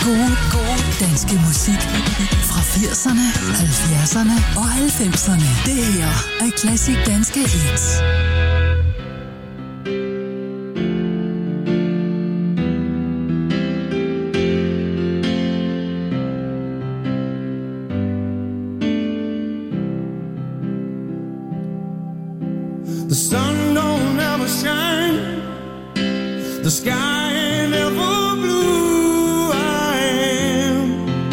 gode danske musik fra 80'erne, 70'erne og 90'erne. Det her er Klassik Danske Hits. The sun don't ever shine, the sky ain't ever blue. I am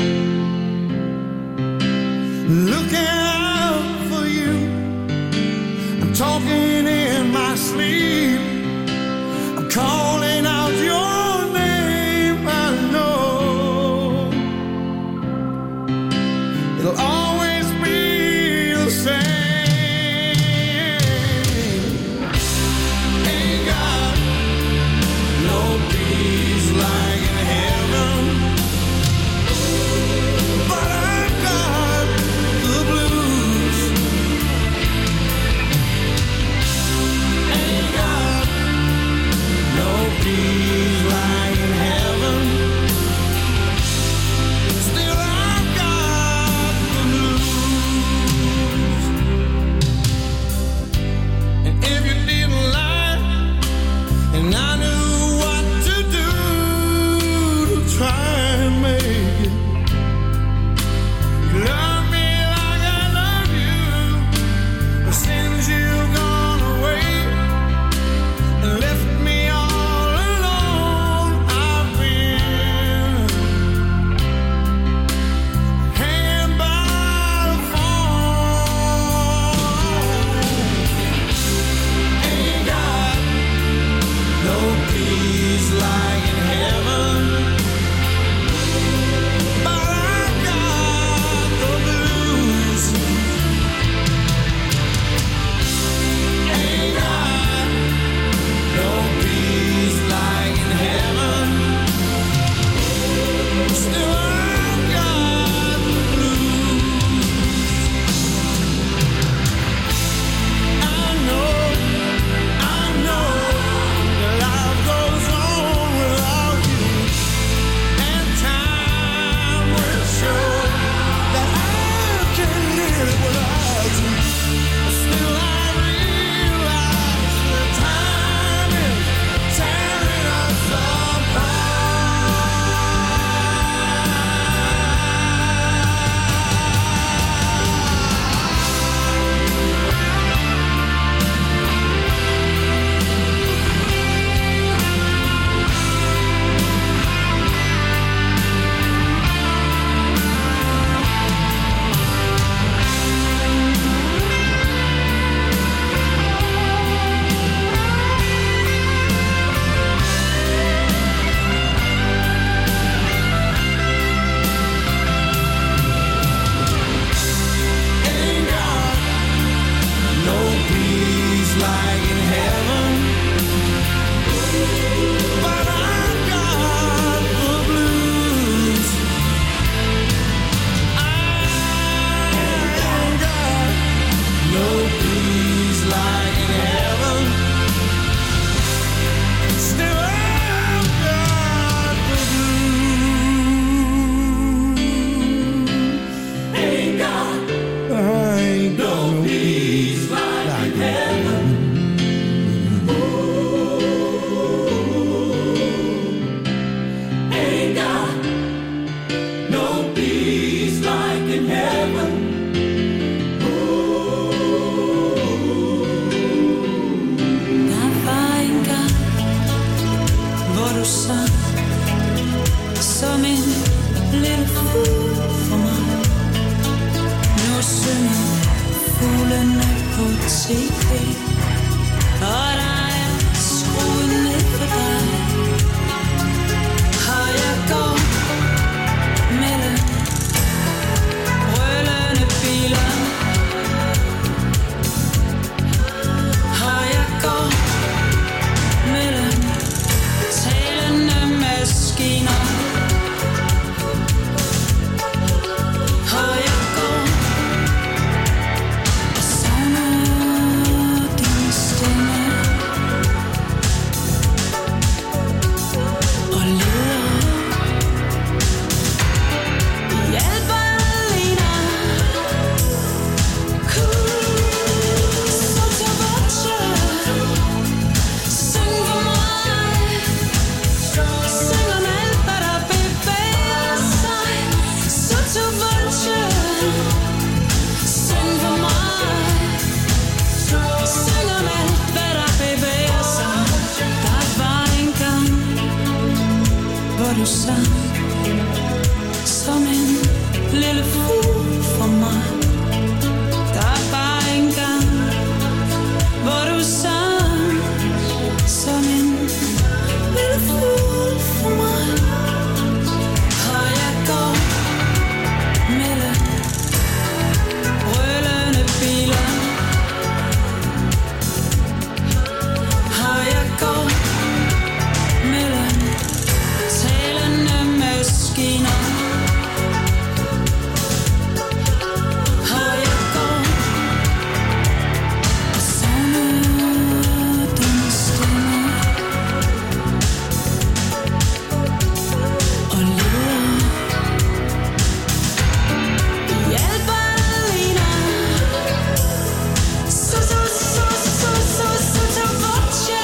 looking out for you. I'm talking in my sleep. I'm calling out your name. I know it'll always be the same. du sang som en lille fugl for mig. Der er bare en gang, hvor du sang som en lille fugl for mig. Og jeg går mellem rullende biler. Og jeg går mellem talende maskiner. Og jeg går og savner din stemme. Og leder i al ballerina. Så voce.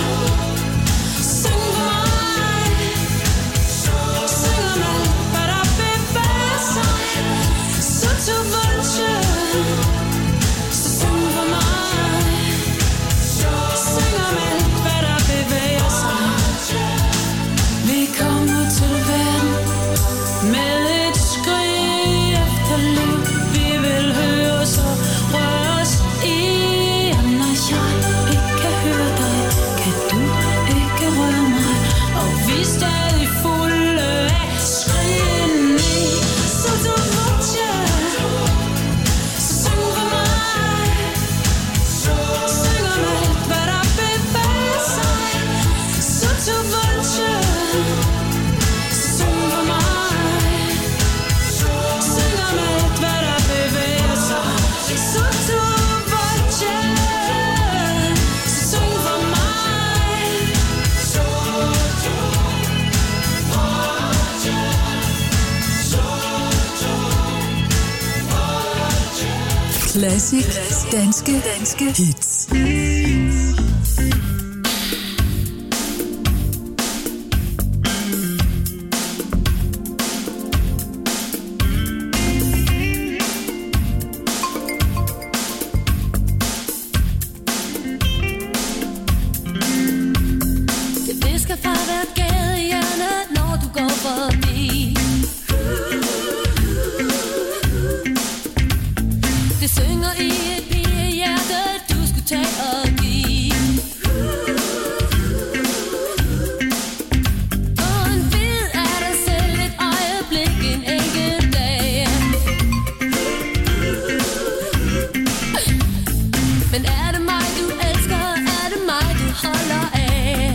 Syng for mig. Syng om alt, hvad der bevæger sig. Så voce. Så syng for mig. Syng om alt, hvad der bevæger sig. Vi kommer til verden med et skrig efter liv. Vi vil høre os og røre os i. Og når jeg ikke kan høre dig, kan du ikke røre mig. Og vi er stadig fulde af skrigen i. Så voce. Så syng for mig. Syng om alt, hvad der bevæger sig. Så voce. Syng for mig. Syng om alt, hvad der bevæger sig. Så voce. Syng for mig. Classic danske hits. Det visker fra hvert gadehjørne, når du går forbi. Det synger i et pigehjerte, du skulle tage og give. Få en bid af dig selv, et øjeblik, en enkelt dag. Men er det mig, du elsker? Er det mig, du holder af?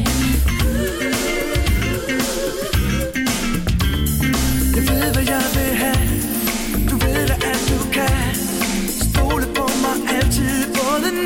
Jeg ved, hvad jeg vil have. Du ved da, at du kan stole på mig altid, både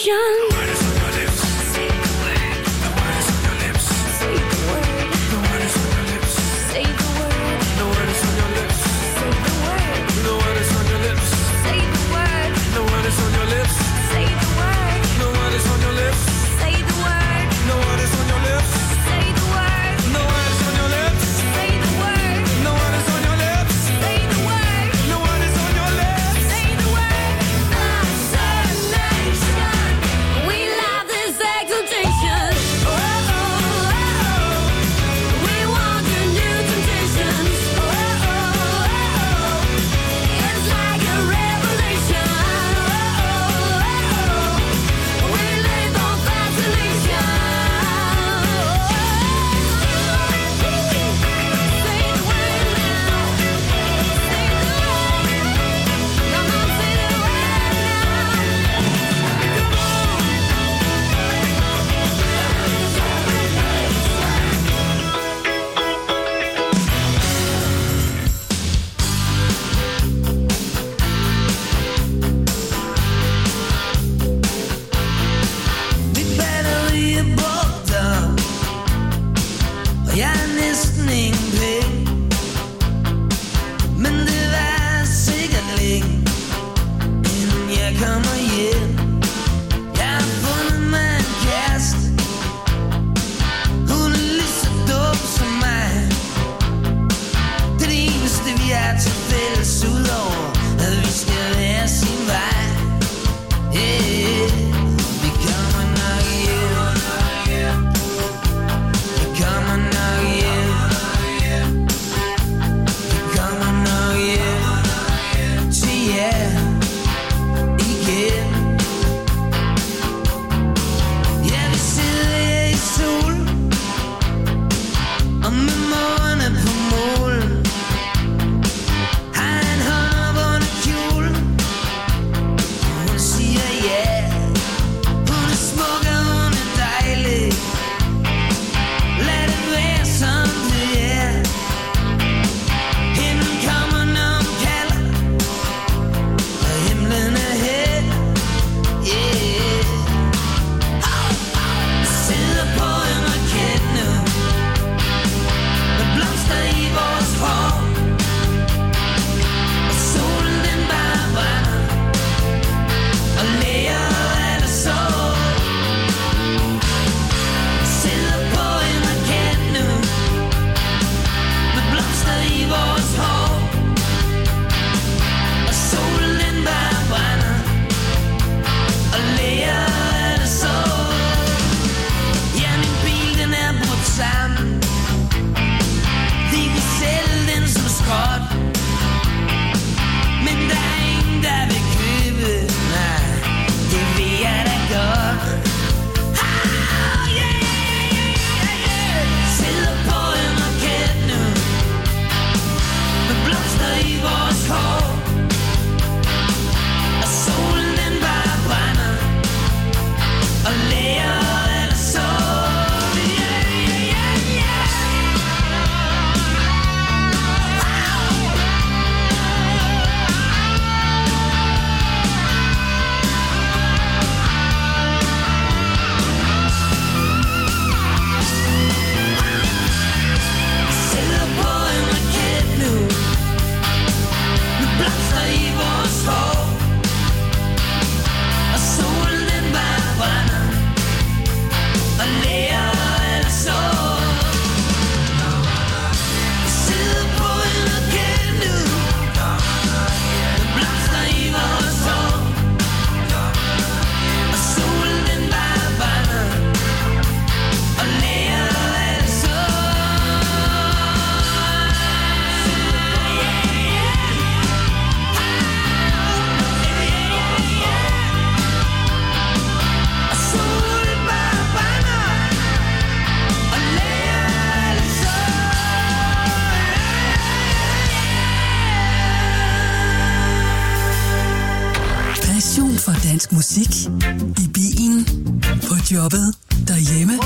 dansk musik i bilen, på jobbet, derhjemme.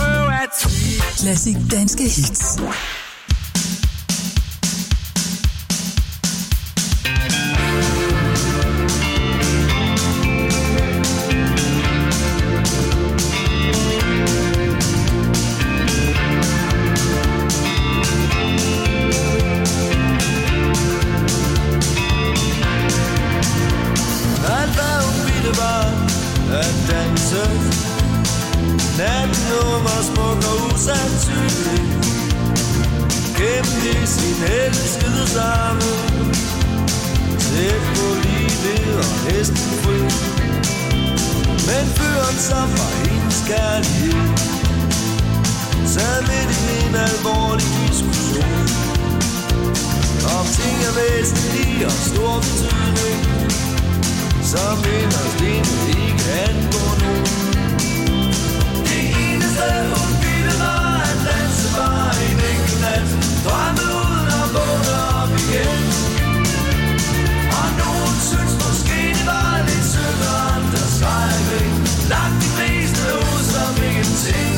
Klassik danske hits. sødt. Natten nummer smuk og usandsynlig. Gennem i sin elskede samme. Tæt på livet og næsten fri. Men fyren som var hendes kærlighed sad midt i en alvorlig diskussion om ting er væsentlige og stor betydning, som inderst inde ikke angår nogen. Det eneste hun ville var at danse bare en enkelt nat, drømme uden at vågne op igen. Og nogen synes måske det var lidt synd, og andre sejling langt de fleste ud som ingenting.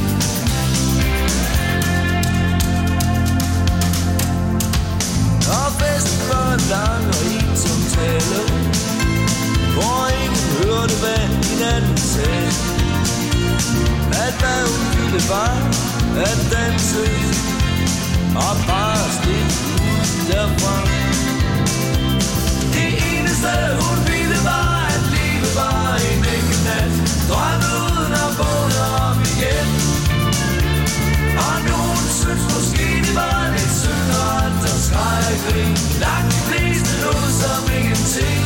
Og festen var lang og ensom tale, hvor ingen hørte hvad hinanden sagde. At hvad hun ville var at danse og bare slippe ud derfra. Det eneste hun ville var at leve var en enkelt nat, drømme uden at vågne op igen. Og nogen synes måske det var lidt synd, og andre skreg og grin. Langt de fleste lå som ingenting.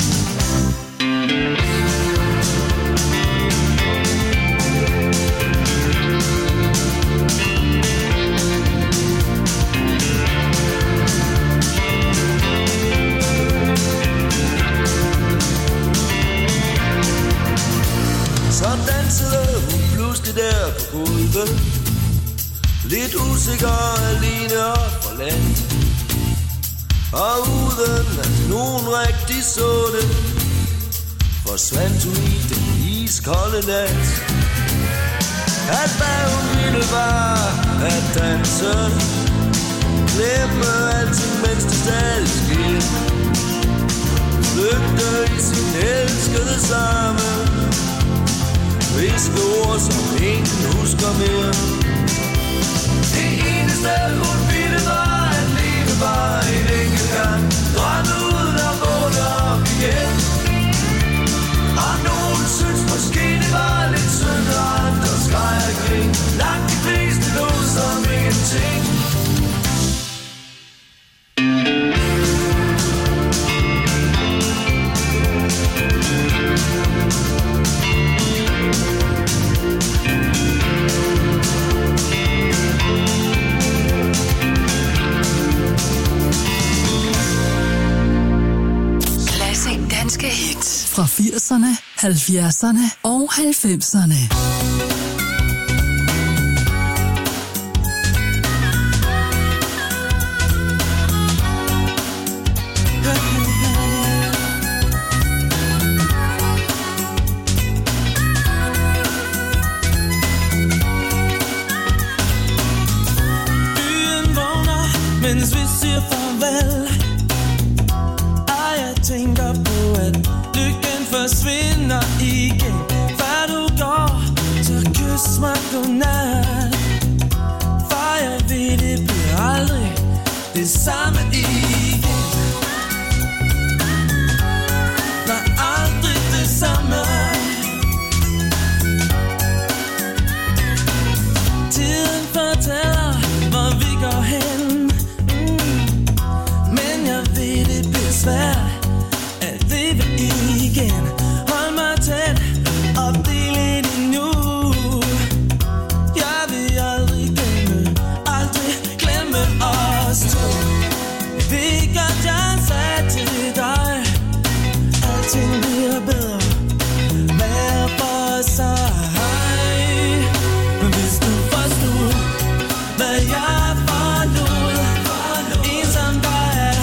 Så dansede hun pludselig der på gulvet, lidt usikker og alene og forladt. Og uden at nogen rigtig så det, forsvandt hun i den iskolde nat. At hvad hun ville var at danse, glemme alting mens det stadig sker. Flygte i sin elskede samme, hviske ord som ingen husker mere. Det eneste hun ville var at leve bare en enkelt gang, drømme uden at vågne op igen. Og nogen synes måske det var lidt synd, og andre skreg og grin. Langt de fleste lå som ingenting. Danske hits fra 80'erne, 70'erne og 90'erne. Byen vågner, mens vi siger farvel. Tænker på, at lykken forsvinder igen. Før du går, så kys mig godnat. For jeg ved, det bliver aldrig det samme igen. Nej, aldrig det samme. Tiden fortæller, hvor vi går hen. Men jeg ved, det bliver svært at leve igen. Hold mig tæt og del lidt endnu. Jeg vil aldrig glemme os to. Jeg ved godt, jeg sagde til dig, alting bliver bedre hver for sig. Men hvis du forstod, hvad jeg forlod, ensom dig at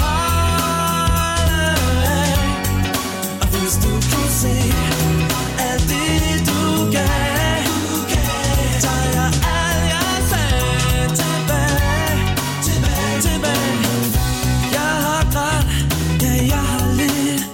holde af. Og hvis du kunne se alt det du gav, tager jeg alt jeg sagde tilbage. Jeg har grædt, ja jeg har lidt.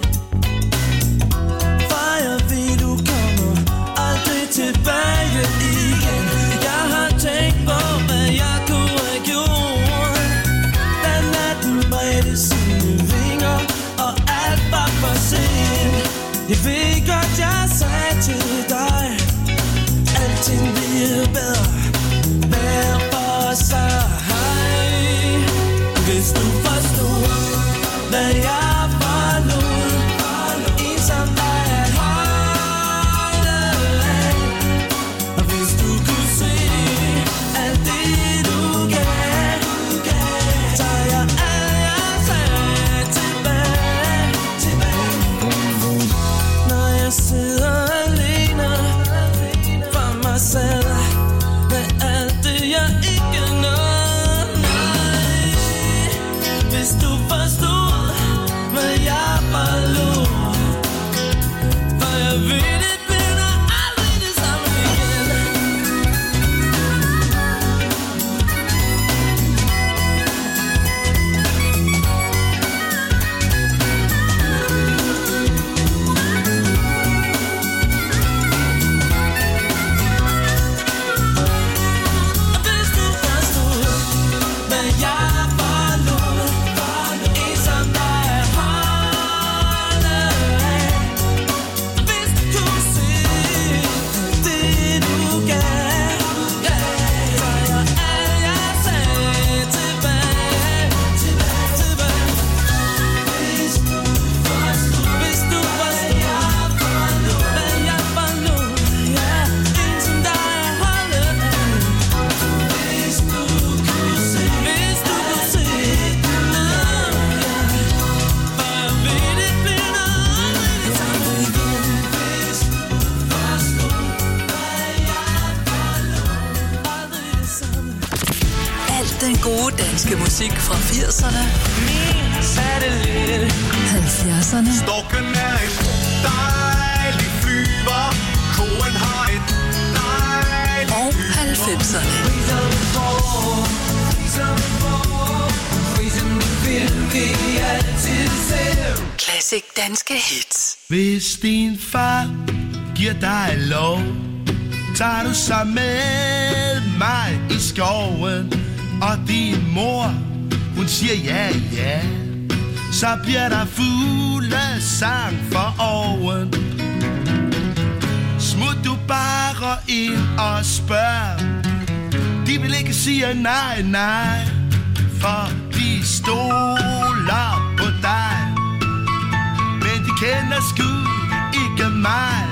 For jeg ved du kommer aldrig tilbage igen. Jeg har tænkt på hvad jeg kunne have gjort, da natten bredte sine vinger og alt var for sent. Jeg ved godt jeg sagde til dig, danske musik fra 80'erne, Min satellit. 70'erne Storken er en dejlig flyver. Koen har et dejligt og 90'erne. Classic danske hits. Hvis din far giver dig lov, tager du så med mig i skoven. Og din mor, hun siger ja, ja, så bliver der fuglesang for oven. Smut du bare ind og spørg, de vil ikke sige nej, nej, for de stoler på dig. Men de kender sgu ikke mig,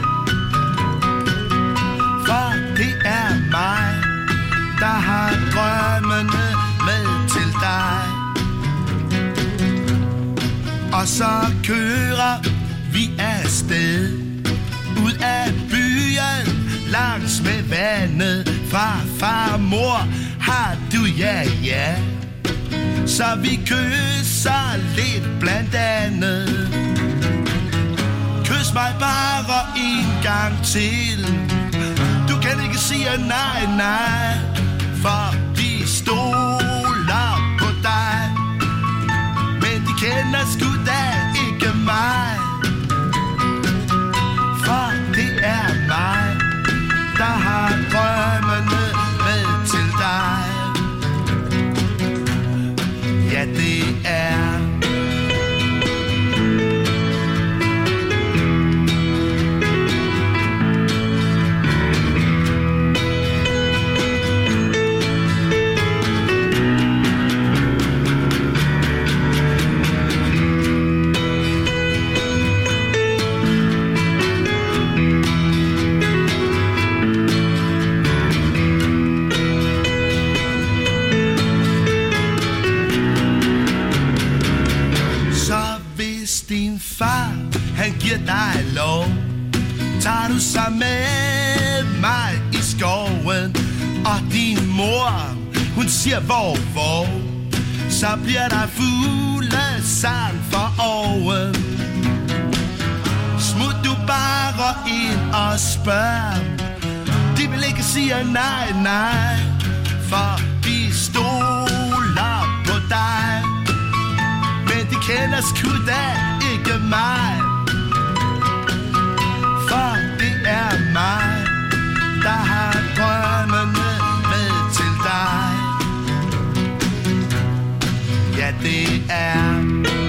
for det er mig, der har drømmene med til dig. Og så kører vi afsted ud af byen, langs med vandet. Fra far og mor har du ja, ja, så vi kysser lidt blandt andet. Kys mig bare en gang til, du kan ikke sige nej, nej, for de stoler på dig. Men de kender sgu da ikke mig, for det er mig, der har drømmene med til dig. Ja, det er han giver dig lov, tager du så med mig i skoven. Og din mor, hun siger hvor, så bliver der fuglesang for oven. Smut du bare ind og spørg, de vil ikke sige nej, nej, for de stoler på dig. Men de kender sgu da ikke mig, for det er mig, der har drømmene med til dig. Ja, det er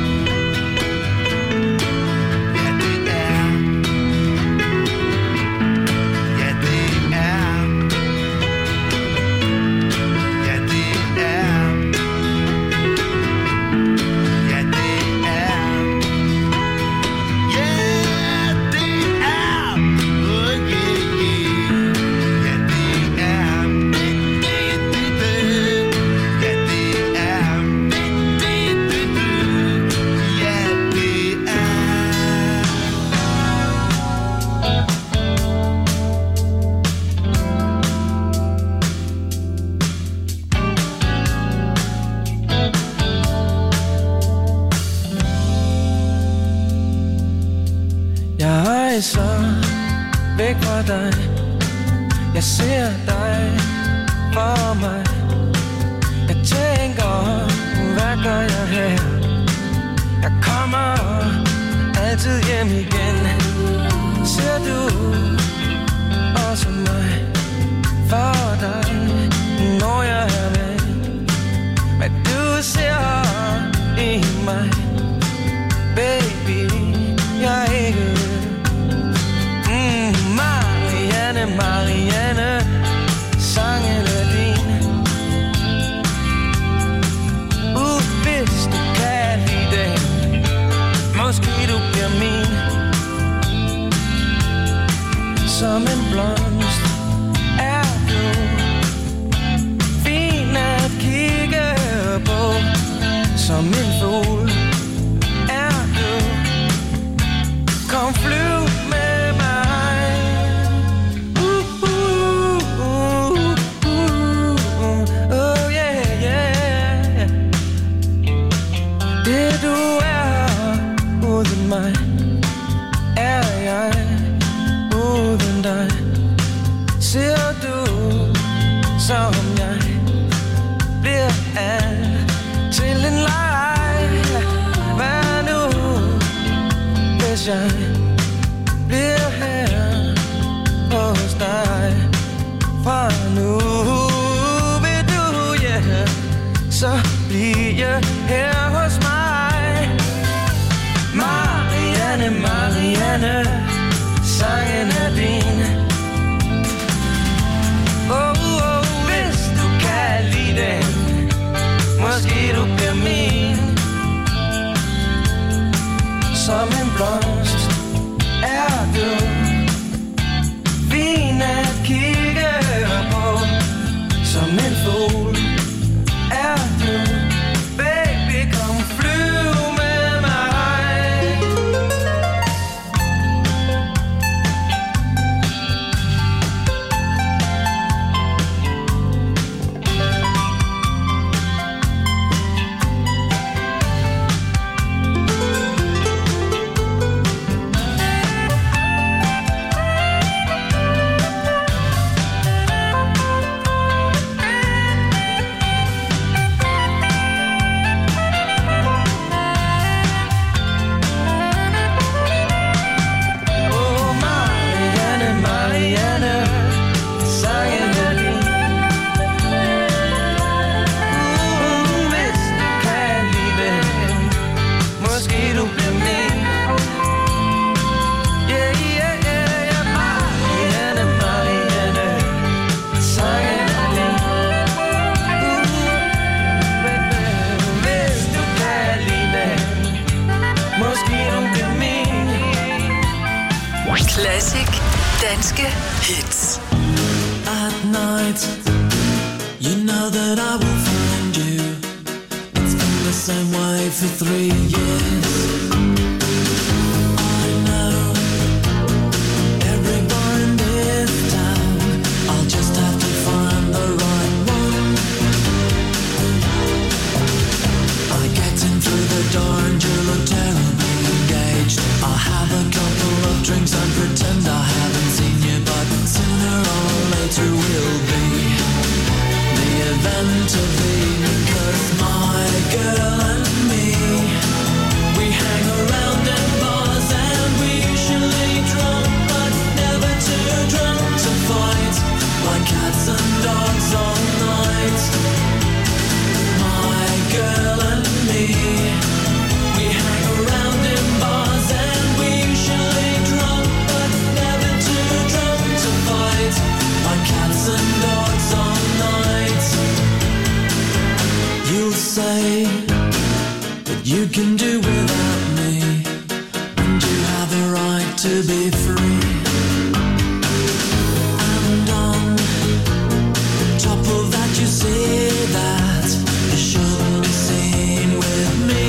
væk fra dig. Jeg ser dig for mig. Jeg tænker, hvad gør jeg her? Jeg kommer altid hjem igen. Ser du også mig for dig, når jeg er med? Hvad du ser i mig, baby, jeg er ikke. Marianne, Marianne, sangen er din. Hvis du kan lide det, måske du bliver min. Som en blomst er du fin at kigge på. Som en fugl er du. Kom flyv med mig. Oh yeah, yeah, jeg bliver her hos dig. Fra nu vil du, ja, så bliver her hos mig. Marianne, Marianne, sangen er din. Hvis du kan lide den, måske du bliver min. Som en blomst er du fin at kigge på. Som en fugl er du. Baby, kom flyv med mig. Classic danske hits. At night, you know that I will find you. It's been the same way for 3 years. I know every bar in this town. I'll just have to find the right one. I get in through the door and you look terribly engaged. I'll have a couple of drinks and pretend I haven't seen you, but sooner or later will be the event of the evening. 'Cause my girl and me, we hang around in bars and we usually drunk, but never too drunk to fight, like cats and dogs all night. My girl and me, we hang around in bars and we usually drunk, but never too drunk to fight, like cats and dogs all night. You'll say that you can do without me, and you have a right to be free. And on top of that you see that you shouldn't be seen with me.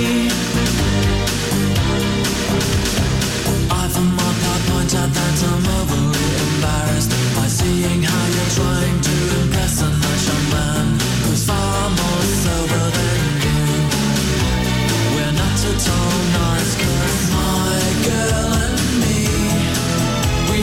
I for my part point out that I'm overly embarrassed by seeing how you're trying to impress a nice young man who's far more sober than you. We're not at all nice, 'cause my girl and me, we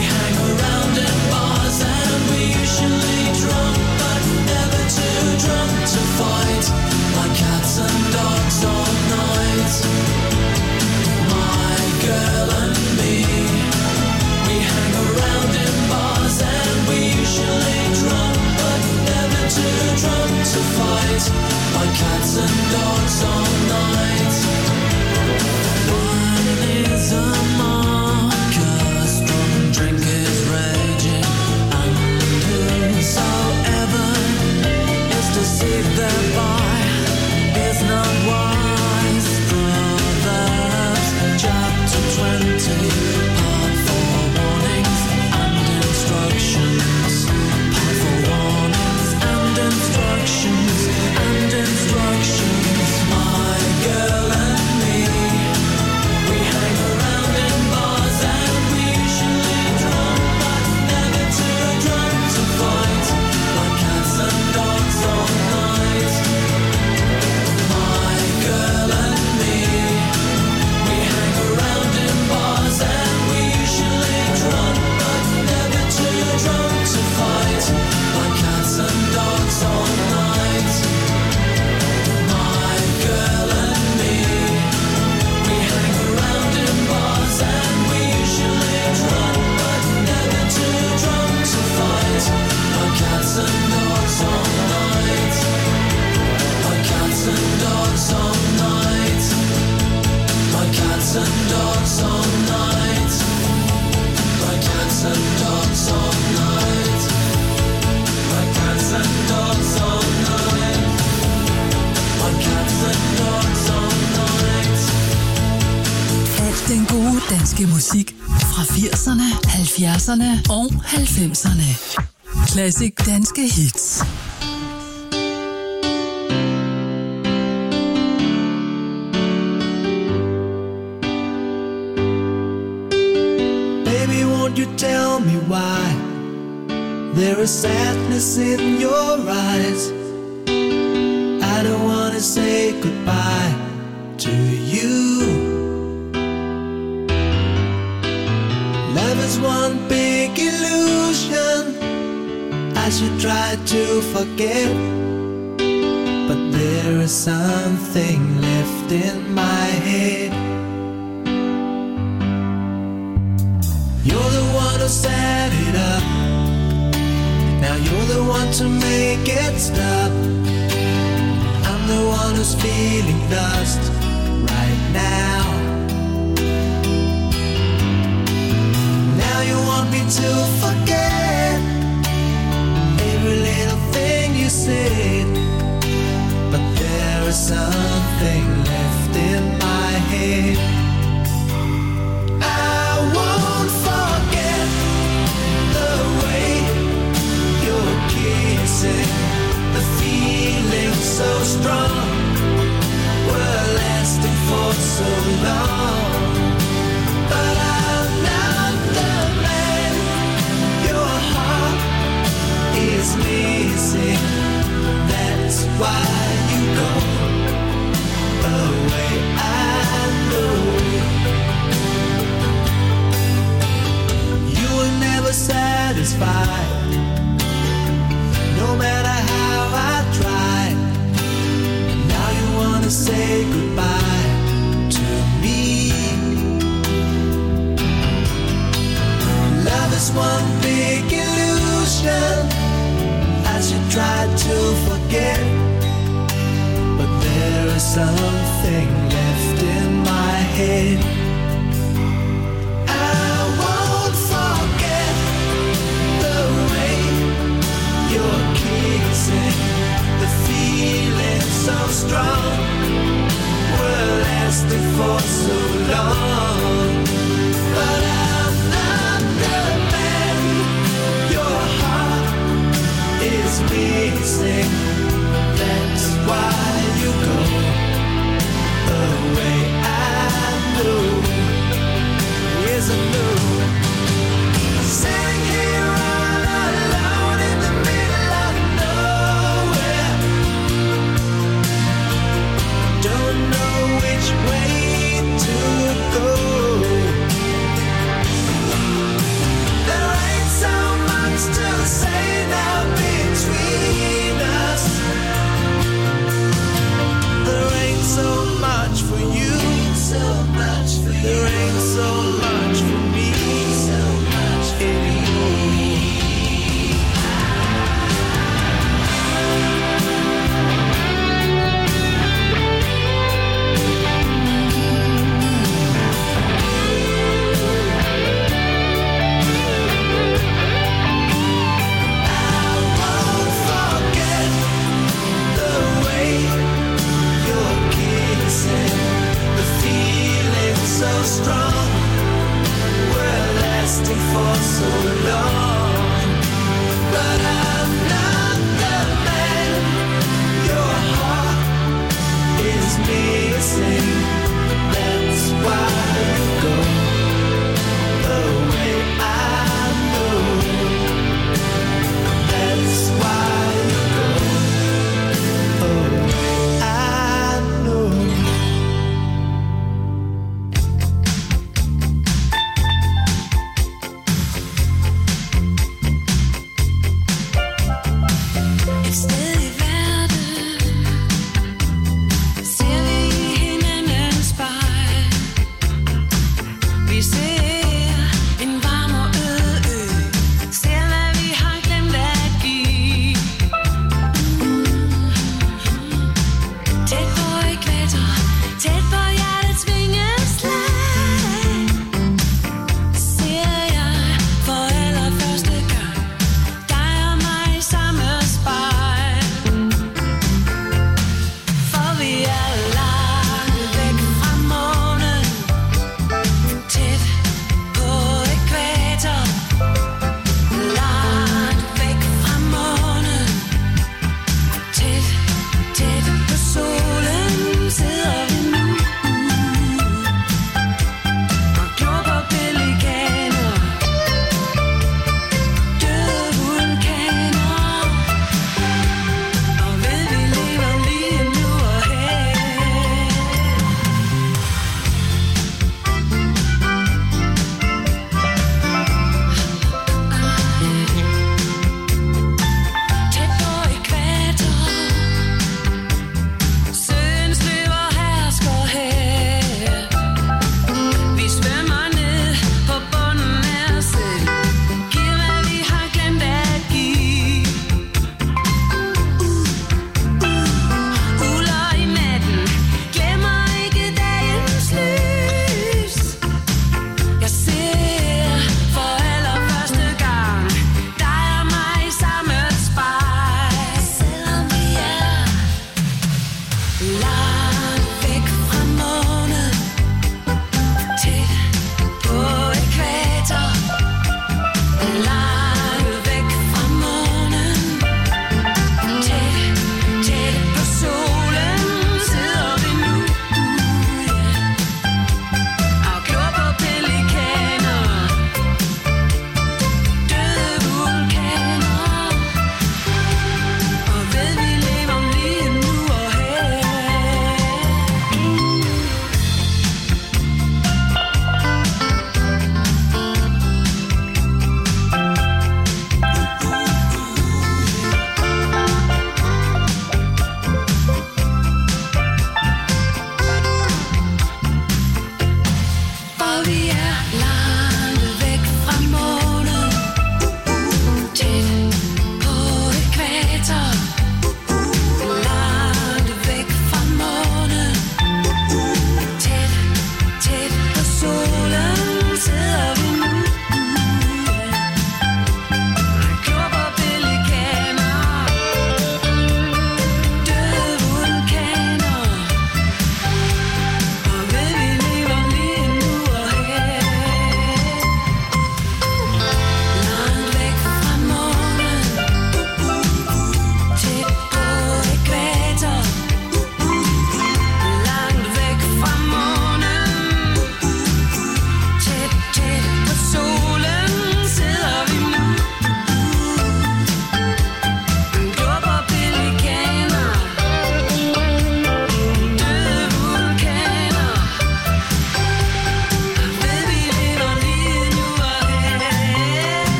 fra 80'erne, 70'erne og 90'erne. Classic danske hits. Baby, won't you tell me why there is sadness in your eyes? I don't wanna say goodbye to you. Love is one big illusion I should try to forget, but there is something left in my head. You're the one who set it up, now you're the one to make it stop. I'm the one who's feeling lost right now. Now you want me to forget every little thing you said, but there is something left in my head. I won't forget the way you're kissing, the feeling so strong, we're lasting for so long. But I'm not the man your heart is missing. That's why you go away. I know you were never satisfied, no matter how I tried. Now you wanna say goodbye to me. Love is one big illusion I should try to forget, but there is something left in my head. I won't forget the way you're kissing, the feeling so strong, we're lasting for so long. But I'm not the man your heart is missing. That's why you go away. I know, yes I know. Sitting here all alone in the middle of nowhere, don't know which way to go. There ain't so much to say now between us. There ain't so much for you, so much for you. There ain't so much for me, so much anymore. So strong, we're lasting for so long. But I'm not the man your heart is missing. That's why you go away. I know. That's why you go away. I know.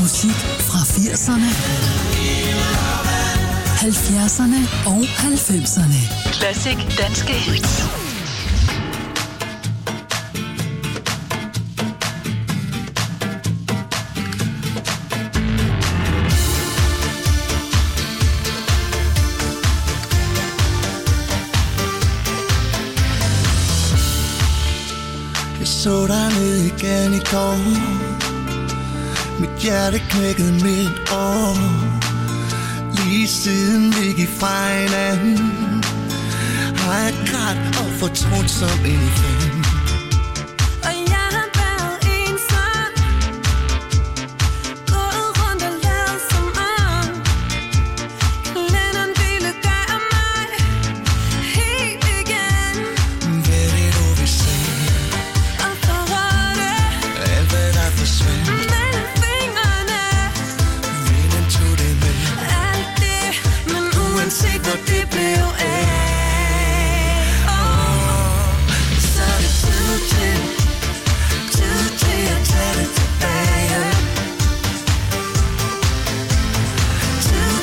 Musik fra 80'erne, 70'erne og 90'erne. Classic danske hits. Jeg så dig ned igen i går. Mit hjerte knækkede midt år. Lige siden vi gik fra hinanden, har jeg grædt og fortrudt som en fan. Og jeg har været ensom, gået rundt og lavet som om kalenderen ville gøre mig helt igen. Hvad er det du vil se? Og forrådte Alt hvad der forsvandt, mellem fingrene. vinden tog det med. Alt det, men uanset hvor det blev af, så er det tid til at tage det tilbage. Tid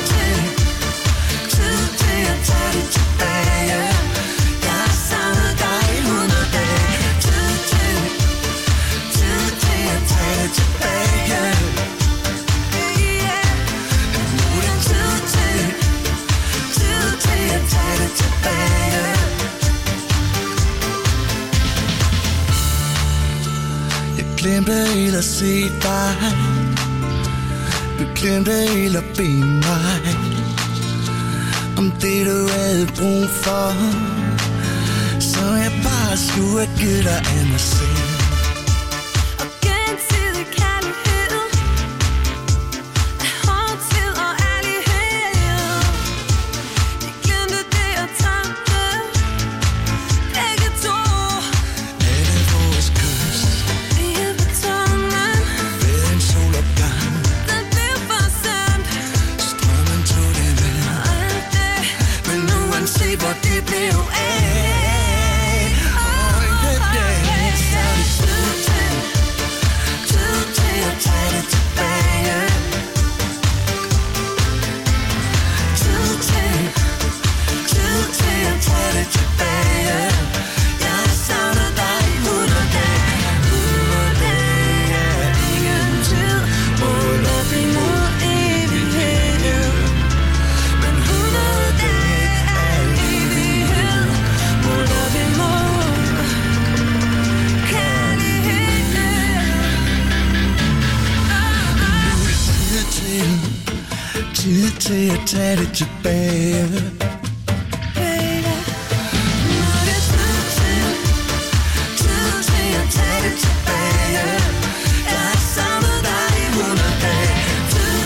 til at tage det tilbage. Jeg har savnet dig i 100 dage. Tid til at tage det tilbage. Nu er det tid til at tage det tilbage. Jeg glemte helt at se dig. Du glemte helt at bede mig om det du havde brug for, så jeg bare skulle have givet dig af mig selv. Og gensidig kærlighed er hårdtid og ærlighed. Vi glemte det og tabte begge to. Alle vores kys Lige på tungen, ved en solopgang, den blev for sandt. strømmen tog det med. Og alt det, men uanset hvor det blev af, så er det tid til at tage det tilbage. Tid til at tage det tilbage. Jeg har savnet dig i 100 dage. 100 dage er ingen tid. Mål op imod evighed. Men 100 dage er evighed. Mål op imod kærlighed. Tid til at tage det tilbage. Baby, nu er det tid til at tage det tilbage. Jeg har savnet dig i 100 dage. Tid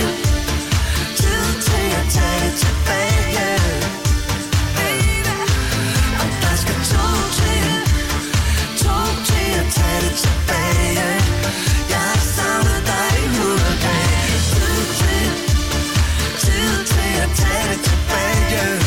til at tage det tilbage. Baby, og der skal to til at tage det tilbage. Jeg har savnet dig i 100 dage. Tid til at tage det tilbage.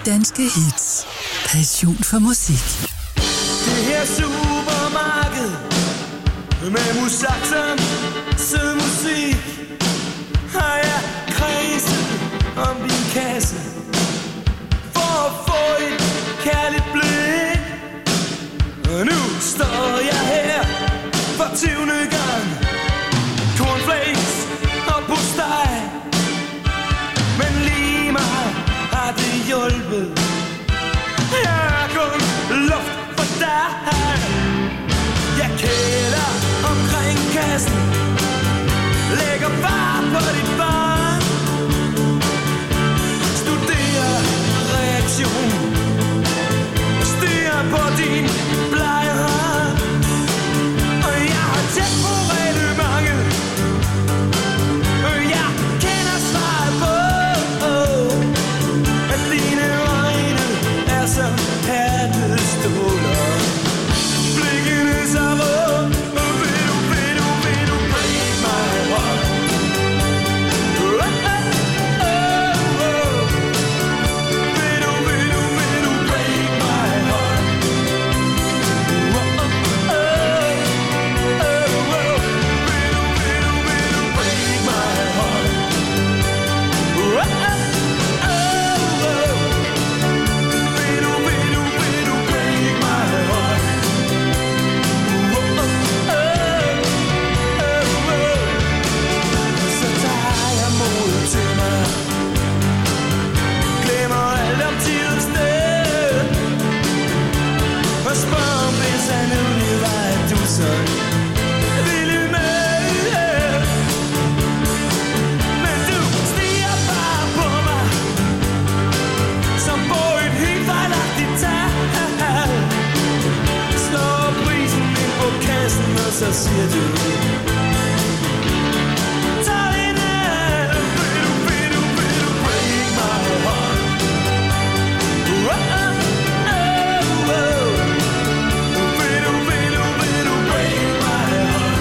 danske hits. Passion for musik. Det her supermarked med Musakson sød musik har jeg kredset om din kasse for at få et kærligt blik. Og nu står jeg her for 20. gang. Cornflakes og postej, men lige meget har det hjulpet. Jeg har kun luft for dig. Jeg kæler omkring kassen, lægger bare på dit barn, studerer reaktion, stiger på din blege hånd. Og jeg har tæt på reglementet, jeg kender svaret på, at dine øjne er som hærteståler. Blikkene så rød, og vil du break my heart. Vil du break my heart. Vil du break my heart. Så tager jeg modet til mig, glemmer alt om tid og sted, og spørger om hvis han nu lige var, at du så ville med. Men du stiger bare på mig som på et helt fejlagtigt tal. Slår prisen ind på kassen, og så siger du: tag den af. Vil du break my heart. Vil du break my heart.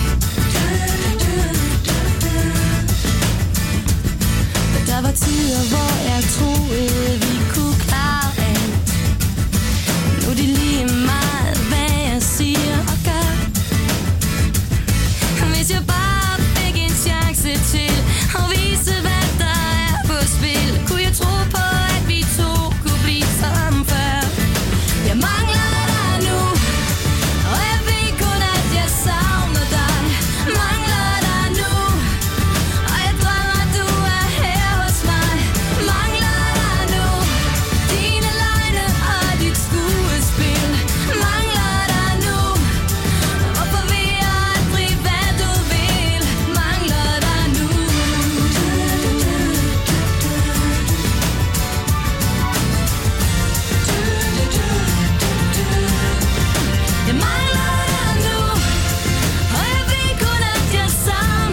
tider,